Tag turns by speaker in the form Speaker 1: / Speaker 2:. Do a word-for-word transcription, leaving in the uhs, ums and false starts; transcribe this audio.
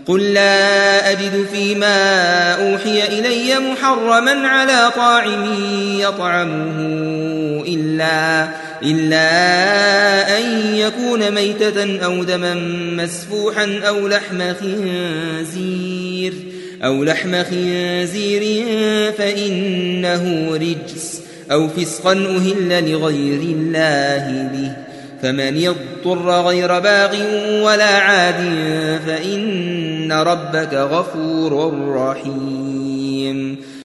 Speaker 1: قل لا أجد فيما أوحي إلي محرما على طاعم يطعمه إلا, إلا أن يكون ميتة أو دما مسفوحا أو لحم خنزير, أو لحم خنزير فإنه رجس أو فسقا أهل لغير الله به, فمن يضطر غير باغ ولا عاد فإن ربك غفور رحيم.